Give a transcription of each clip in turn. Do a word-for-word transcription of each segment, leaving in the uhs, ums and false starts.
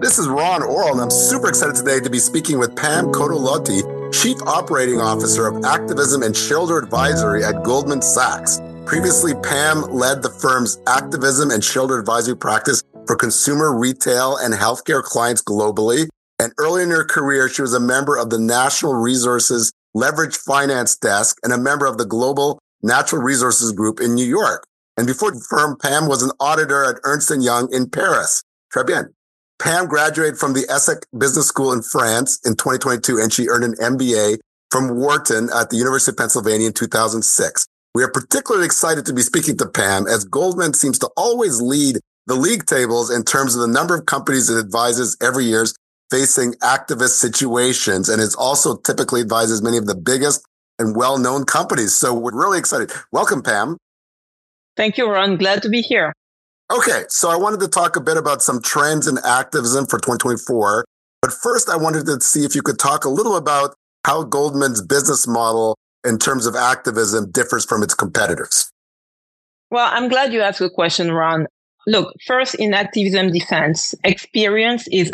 This is Ron Orl, and I'm super excited today to be speaking with Pam Codolotti, Chief Operating Officer of Activism and Shareholder Advisory at Goldman Sachs. Previously, Pam led the firm's activism and shareholder advisory practice for consumer, retail, and healthcare clients globally. And early in her career, she was a member of the National Resources Leveraged Finance Desk and a member of the Global Natural Resources Group in New York. And before the firm, Pam was an auditor at Ernst and Young in Paris. Très bien. Pam graduated from the ESSEC Business School in France in twenty twenty-two, and she earned an M B A from Wharton at the University of Pennsylvania in two thousand six. We are particularly excited to be speaking to Pam, as Goldman seems to always lead the league tables in terms of the number of companies it advises every year facing activist situations, and it also typically advises many of the biggest and well-known companies. So we're really excited. Welcome, Pam. Thank you, Ron. Glad to be here. Okay, so I wanted to talk a bit about some trends in activism for twenty twenty-four. But first, I wanted to see if you could talk a little about how Goldman's business model in terms of activism differs from its competitors. Well, I'm glad you asked the question, Ron. Look, first, in activism defense, experience is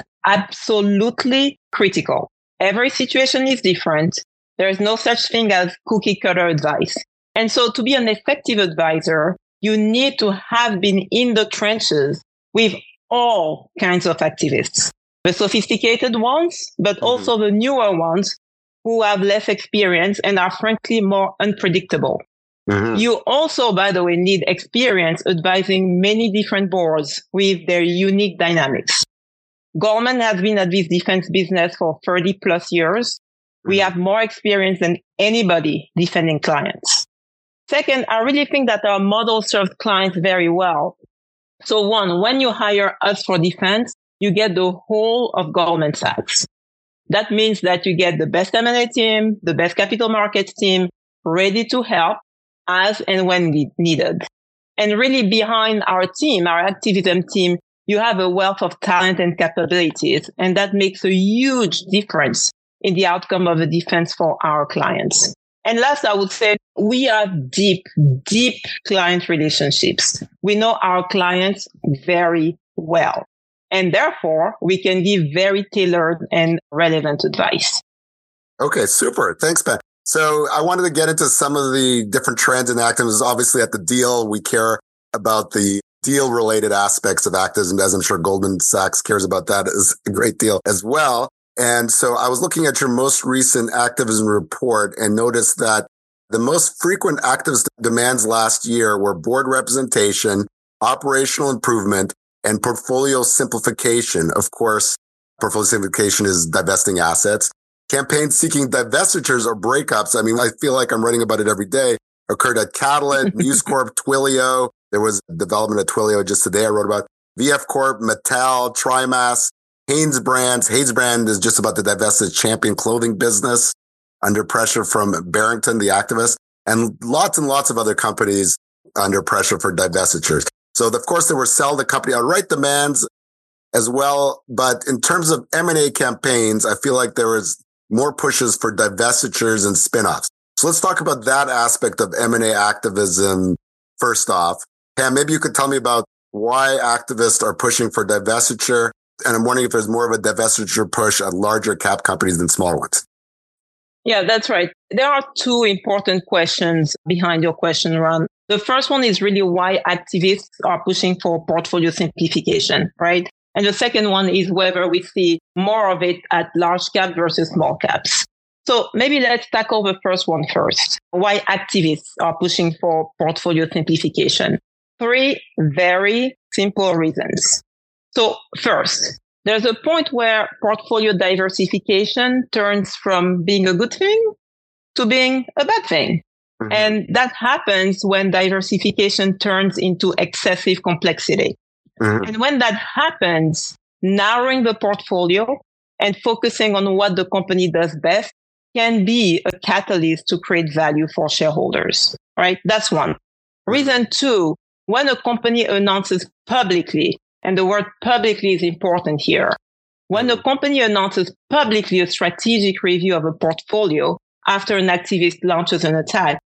absolutely critical. Every situation is different. There is no such thing as cookie cutter advice. And so to be an effective advisor, you need to have been in the trenches with all kinds of activists, the sophisticated ones, but mm-hmm. also the newer ones who have less experience and are frankly more unpredictable. Mm-hmm. You also, by the way, need experience advising many different boards with their unique dynamics. Goldman has been at this defense business for thirty plus years. Mm-hmm. We have more experience than anybody defending clients. Second, I really think that our model serves clients very well. So one, when you hire us for defense, you get the whole of Goldman Sachs. That means that you get the best M and A team, the best capital markets team, ready to help as and when needed. And really behind our team, our activism team, you have a wealth of talent and capabilities. And that makes a huge difference in the outcome of the defense for our clients. And last, I would say we have deep, deep client relationships. We know our clients very well. And therefore, we can give very tailored and relevant advice. Okay, super. Thanks, Pat. So I wanted to get into some of the different trends in activism. Obviously, at the deal, we care about the deal-related aspects of activism, as I'm sure Goldman Sachs cares about that as a great deal as well. And so I was looking at your most recent activism report and noticed that the most frequent activist demands last year were board representation, operational improvement, and portfolio simplification. Of course, portfolio simplification is divesting assets. Campaigns seeking divestitures or breakups, I mean, I feel like I'm writing about it every day, occurred at Catalent, News Corp, Twilio. There was development at Twilio just today I wrote about. V F Corp, Mattel, Trimas, Hanes Brands. Hanes Brand is just about to divest its Champion clothing business under pressure from Barrington, the activist, and lots and lots of other companies under pressure for divestitures. So, of course, there were sell the company outright demands as well. But in terms of M and A campaigns, I feel like there was more pushes for divestitures and spinoffs. So let's talk about that aspect of M and A activism first off. Pam, maybe you could tell me about why activists are pushing for divestiture. And I'm wondering if there's more of a divestiture push at larger cap companies than smaller ones. Yeah, that's right. There are two important questions behind your question, Ron. The first one is really why activists are pushing for portfolio simplification, right? And the second one is whether we see more of it at large cap versus small caps. So maybe let's tackle the first one first. Why activists are pushing for portfolio simplification. Three very simple reasons. So first, there's a point where portfolio diversification turns from being a good thing to being a bad thing. Mm-hmm. And that happens when diversification turns into excessive complexity. Mm-hmm. And when that happens, narrowing the portfolio and focusing on what the company does best can be a catalyst to create value for shareholders, right? That's one. Reason two, when a company announces publicly, and the word publicly is important here, when a company announces publicly a strategic review of a portfolio after an activist launches an attack,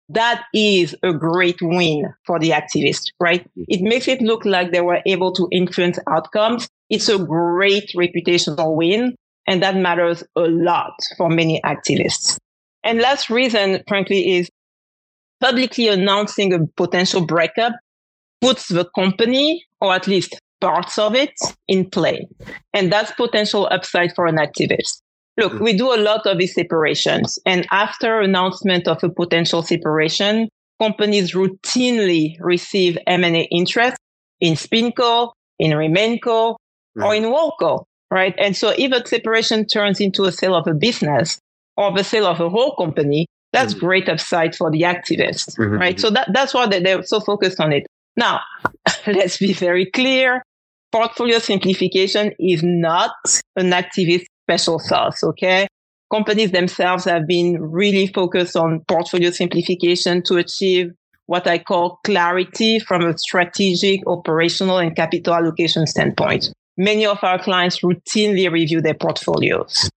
that is a great win for the activists, right? It makes it look like they were able to influence outcomes. It's a great reputational win, and that matters a lot for many activists. And last reason, frankly, is publicly announcing a potential breakup puts the company, or at least parts of it, in play. And that's potential upside for an activist. Look, we do a lot of these separations. And after announcement of a potential separation, companies routinely receive M and A interest in SpinCo, in RemainCo, mm-hmm. or in WorldCo, right? And so if a separation turns into a sale of a business or the sale of a whole company, that's mm-hmm. great upside for the activists, mm-hmm. right? So that, that's why they're so focused on it. Now, let's be very clear. Portfolio simplification is not an activist special sauce, okay? Companies themselves have been really focused on portfolio simplification to achieve what I call clarity from a strategic, operational, and capital allocation standpoint. Many of our clients routinely review their portfolios.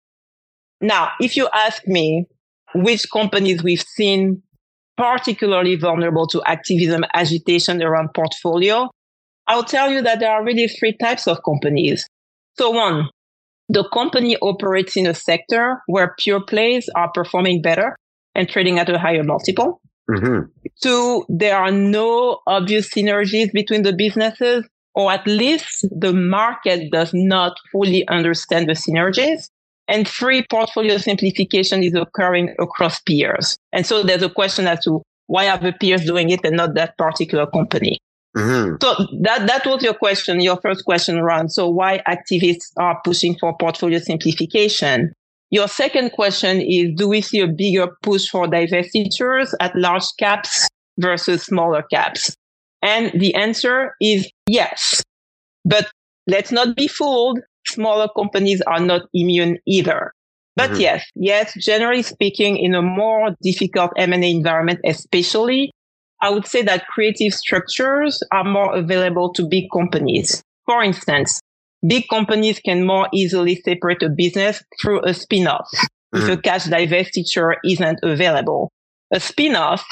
Now, if you ask me which companies we've seen particularly vulnerable to activism agitation around portfolio, I'll tell you that there are really three types of companies. So one, the company operates in a sector where pure plays are performing better and trading at a higher multiple. Mm-hmm. Two, there are no obvious synergies between the businesses, or at least the market does not fully understand the synergies. And three, portfolio simplification is occurring across peers. And so there's a question as to why are the peers doing it and not that particular company? Mm-hmm. So that, that was your question, your first question, Ron. So why activists are pushing for portfolio simplification? Your second question is, do we see a bigger push for divestitures at large caps versus smaller caps? And the answer is yes. But let's not be fooled. Smaller companies are not immune either. But mm-hmm. yes, yes, generally speaking, in a more difficult M and A environment, especially, I would say that creative structures are more available to big companies. For instance, big companies can more easily separate a business through a spin-off mm-hmm. if a cash divestiture isn't available. A spin-off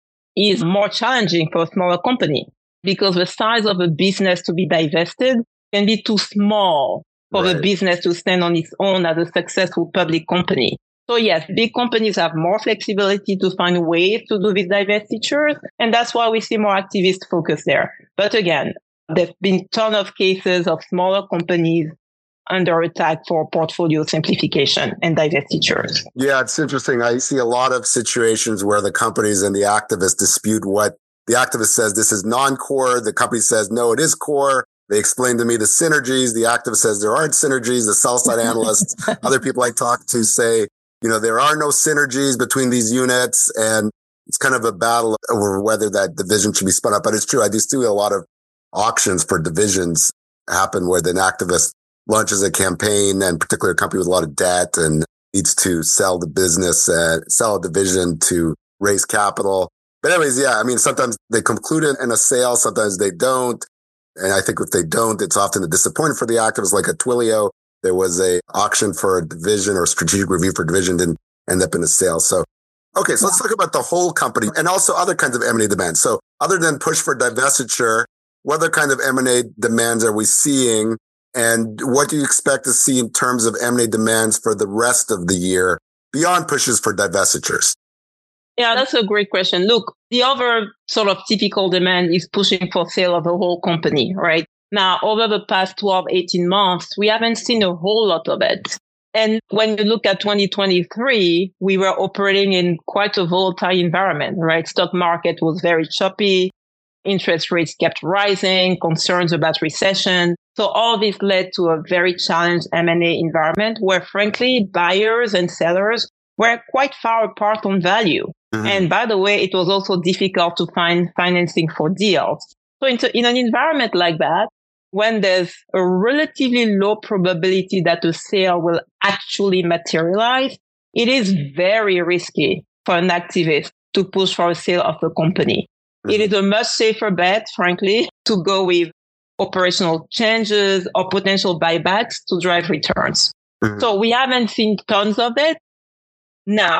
is more challenging for a smaller company because the size of a business to be divested can be too small for right. the business to stand on its own as a successful public company. So yes, big companies have more flexibility to find ways to do these divestitures, and that's why we see more activist focus there. But again, there've been a ton of cases of smaller companies under attack for portfolio simplification and divestitures. Yeah, it's interesting. I see a lot of situations where the companies and the activists dispute what the activist says this is non-core. The company says, no, it is core. They explain to me the synergies. The activist says there aren't synergies. The sell-side analysts, other people I talk to say, you know, there are no synergies between these units. And it's kind of a battle over whether that division should be spun up. But it's true. I do see a lot of auctions for divisions happen where an activist launches a campaign, and particularly a company with a lot of debt and needs to sell the business, uh, sell a division to raise capital. But anyways, yeah, I mean, sometimes they conclude it in a sale. Sometimes they don't. And I think if they don't, it's often a disappointment for the activists, like at Twilio. There was a auction for a division or strategic review for division, didn't end up in a sale. So, okay, so let's talk about the whole company and also other kinds of M and A demands. So other than push for divestiture, what other kind of M and A demands are we seeing? And what do you expect to see in terms of M and A demands for the rest of the year beyond pushes for divestitures? Yeah, that's a great question. Look, the other sort of typical demand is pushing for sale of a whole company, right? Now, over the past twelve, eighteen months, we haven't seen a whole lot of it. And when you look at twenty twenty-three, we were operating in quite a volatile environment, right? Stock market was very choppy. Interest rates kept rising, concerns about recession. So all this led to a very challenged M and A environment where, frankly, buyers and sellers were quite far apart on value. Mm-hmm. And by the way, it was also difficult to find financing for deals. So in, in an environment like that, when there's a relatively low probability that a sale will actually materialize, it is very risky for an activist to push for a sale of a company. Mm-hmm. It is a much safer bet, frankly, to go with operational changes or potential buybacks to drive returns. Mm-hmm. So we haven't seen tons of it. Now,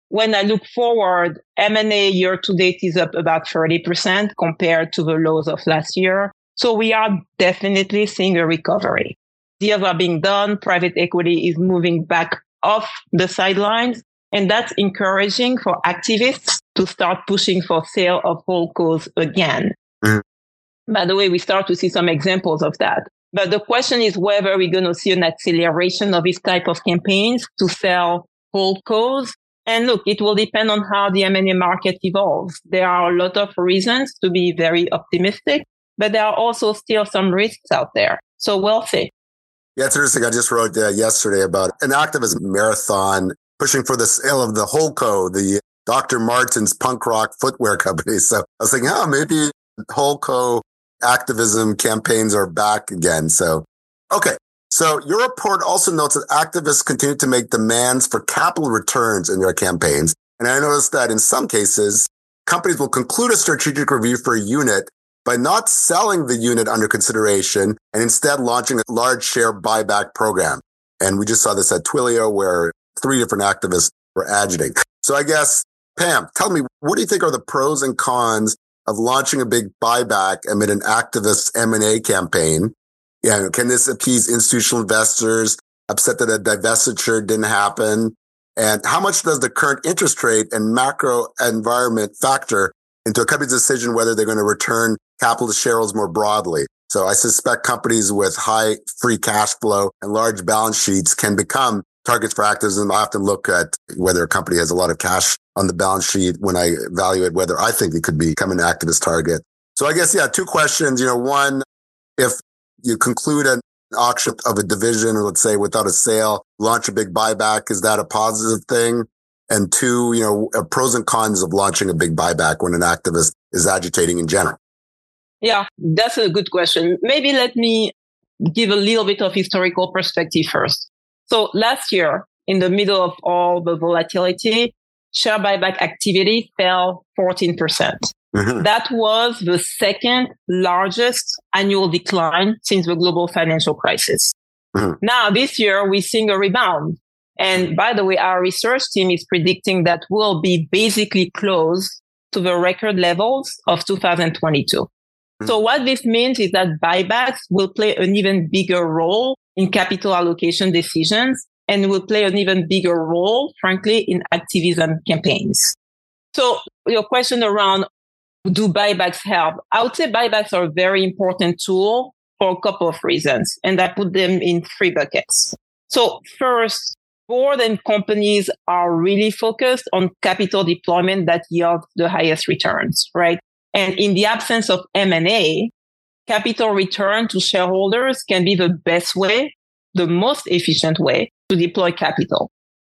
when I look forward, M and A year to date is up about thirty percent compared to the lows of last year. So we are definitely seeing a recovery. Deals are being done. Private equity is moving back off the sidelines. And that's encouraging for activists to start pushing for sale of holdcos again. Mm-hmm. By the way, we start to see some examples of that. But the question is whether we're going to see an acceleration of this type of campaigns to sell holdcos. And look, it will depend on how the M and A market evolves. There are a lot of reasons to be very optimistic, but there are also still some risks out there. So we'll see. Yeah, it's interesting. I just wrote uh, yesterday about an activist marathon pushing for the sale of the Holdco, the Doctor Martens punk rock footwear company. So I was thinking, oh, maybe Holdco activism campaigns are back again. So, okay. So your report also notes that activists continue to make demands for capital returns in their campaigns. And I noticed that in some cases, companies will conclude a strategic review for a unit by not selling the unit under consideration and instead launching a large share buyback program. And we just saw this at Twilio where three different activists were agitating. So I guess, Pam, tell me, what do you think are the pros and cons of launching a big buyback amid an activist M and A campaign? Yeah, can this appease institutional investors upset that a divestiture didn't happen? And how much does the current interest rate and macro environment factor into a company's decision whether they're going to return capital to shareholders more broadly? So I suspect companies with high free cash flow and large balance sheets can become targets for activism. I often look at whether a company has a lot of cash on the balance sheet when I evaluate whether I think it could become an activist target. So I guess, yeah, two questions. You know, one, if you conclude an auction of a division, or let's say without a sale, launch a big buyback, is that a positive thing? And two, you know, pros and cons of launching a big buyback when an activist is agitating in general. Yeah, that's a good question. Maybe let me give a little bit of historical perspective first. So last year, in the middle of all the volatility, share buyback activity fell fourteen percent. Mm-hmm. That was the second largest annual decline since the global financial crisis. Mm-hmm. Now, this year, we're seeing a rebound. And by the way, our research team is predicting that we'll be basically close to the record levels of two thousand twenty-two. Mm-hmm. So what this means is that buybacks will play an even bigger role in capital allocation decisions and will play an even bigger role, frankly, in activism campaigns. So your question around, do buybacks help? I would say buybacks are a very important tool for a couple of reasons, and I put them in three buckets. So first, board and companies are really focused on capital deployment that yields the highest returns, right? And in the absence of M and A, capital return to shareholders can be the best way, the most efficient way to deploy capital.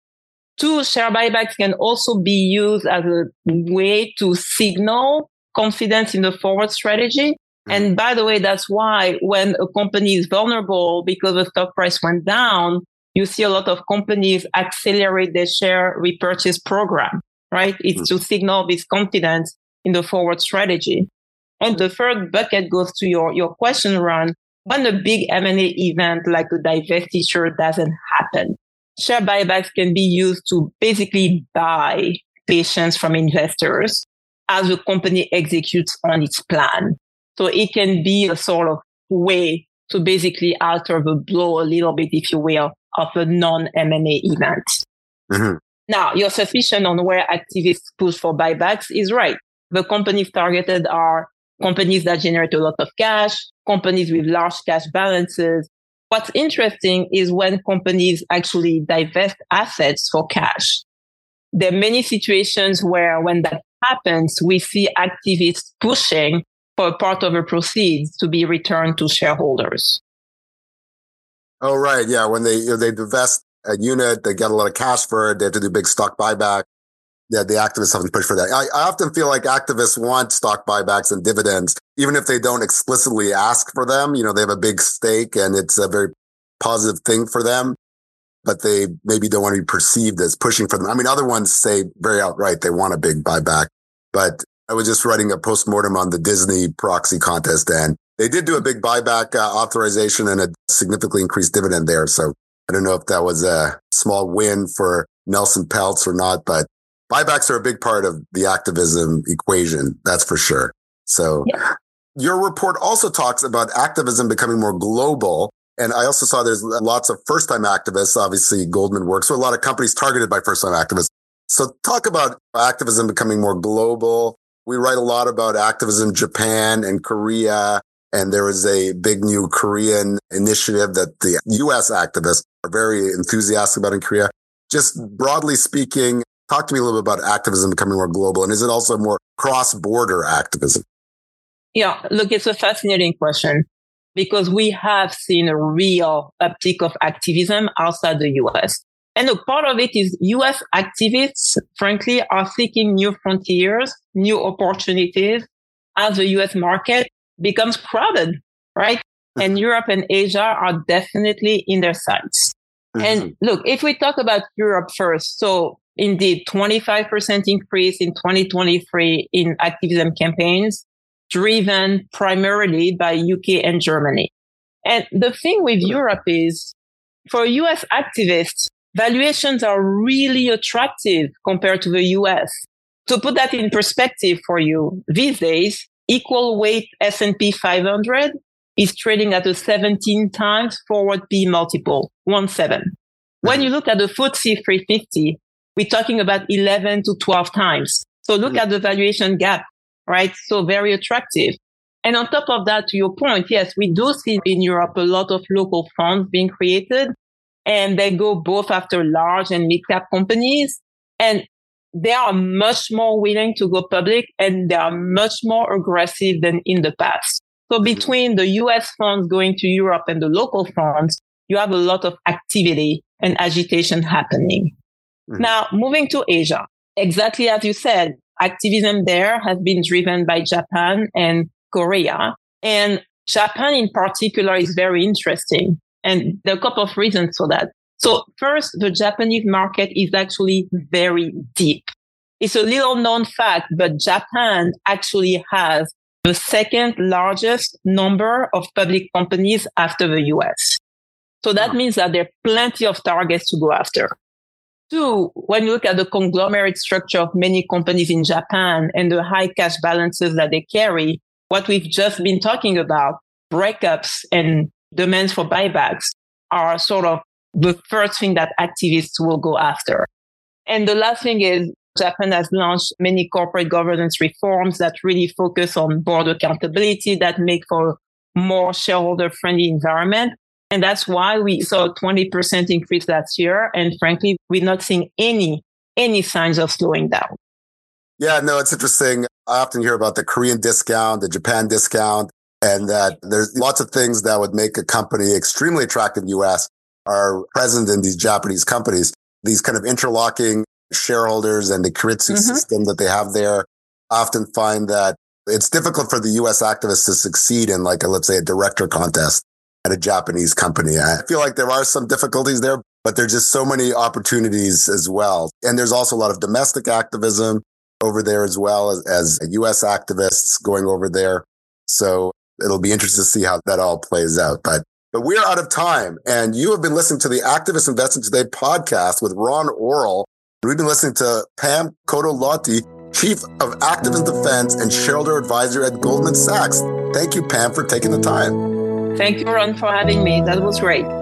Two, share buybacks can also be used as a way to signal confidence in the forward strategy. And by the way, that's why when a company is vulnerable because the stock price went down, you see a lot of companies accelerate their share repurchase program, right? It's to signal this confidence in the forward strategy. And the third bucket goes to your, your question, Ron. When a big M and A event like a divestiture doesn't happen, share buybacks can be used to basically buy patience from investors as the company executes on its plan. So it can be a sort of way to basically alter the blow a little bit, if you will, of a non-M and A event. Mm-hmm. Now, your suspicion on where activists push for buybacks is right. The companies targeted are companies that generate a lot of cash, companies with large cash balances. What's interesting is when companies actually divest assets for cash. There are many situations where when that happens, we see activists pushing for a part of the proceeds to be returned to shareholders. Oh, right. Yeah. When they, you know, they divest a unit, they get a lot of cash for it. They have to do big stock buyback. Yeah, the activists have to push for that. I, I often feel like activists want stock buybacks and dividends, even if they don't explicitly ask for them. You know, they have a big stake and it's a very positive thing for them, but they maybe don't want to be perceived as pushing for them. I mean, other ones say very outright they want a big buyback, but I was just writing a postmortem on the Disney proxy contest, and they did do a big buyback uh, authorization and a significantly increased dividend there. So I don't know if that was a small win for Nelson Peltz or not, but buybacks are a big part of the activism equation. That's for sure. So yeah. Your report also talks about activism becoming more global. And I also saw there's lots of first-time activists. Obviously, Goldman works with a lot of companies targeted by first-time activists. So talk about activism becoming more global. We write a lot about activism in Japan and Korea. And there is a big new Korean initiative that the U S activists are very enthusiastic about in Korea. Just broadly speaking, talk to me a little bit about activism becoming more global. And is it also more cross-border activism? Yeah, look, it's a fascinating question because we have seen a real uptick of activism outside the U S. And look, part of it is U S activists, frankly, are seeking new frontiers, new opportunities as the U S market becomes crowded, right? And Europe and Asia are definitely in their sights. Mm-hmm. And look, if we talk about Europe first, so indeed, twenty-five percent increase in twenty twenty-three in activism campaigns, driven primarily by U K and Germany. And the thing with Europe is, for U S activists, valuations are really attractive compared to the U S. To put that in perspective for you, these days, equal weight S and P five hundred is trading at a seventeen times forward P multiple, one seven. When you look at the F T S E three fifty, we're talking about eleven to twelve times. So look at the valuation gap, right? So very attractive. And on top of that, to your point, yes, we do see in Europe a lot of local funds being created, and they go both after large and mid-cap companies. And they are much more willing to go public, and they are much more aggressive than in the past. So between the U S funds going to Europe and the local funds, you have a lot of activity and agitation happening. Mm-hmm. Now, moving to Asia, exactly as you said, activism there has been driven by Japan and Korea. And Japan in particular is very interesting. And there are a couple of reasons for that. So first, the Japanese market is actually very deep. It's a little known fact, but Japan actually has the second largest number of public companies after the U S. So that means that there are plenty of targets to go after. Two, when you look at the conglomerate structure of many companies in Japan and the high cash balances that they carry, what we've just been talking about, breakups and demands for buybacks, are sort of the first thing that activists will go after. And the last thing is Japan has launched many corporate governance reforms that really focus on board accountability, that make for more shareholder-friendly environment. And that's why we saw a twenty percent increase last year. And frankly, we're not seeing any, any signs of slowing down. Yeah, no, it's interesting. I often hear about the Korean discount, the Japan discount, and that there's lots of things that would make a company extremely attractive in the U S are present in these Japanese companies. These kind of interlocking shareholders and the Keiretsu mm-hmm. system that they have there often find that it's difficult for the U S activists to succeed in, like, a, let's say, a director contest at a Japanese company. I feel like there are some difficulties there, but there's just so many opportunities as well. And there's also a lot of domestic activism over there as well as, as U S activists going over there. So it'll be interesting to see how that all plays out. But But we're out of time. And you have been listening to the Activist Investing Today podcast with Ron Orol. We've been listening to Pam Cotolotti, Chief of Activist Defense and Shareholder Advisor at Goldman Sachs. Thank you, Pam, for taking the time. Thank you, Ron, for having me. That was great.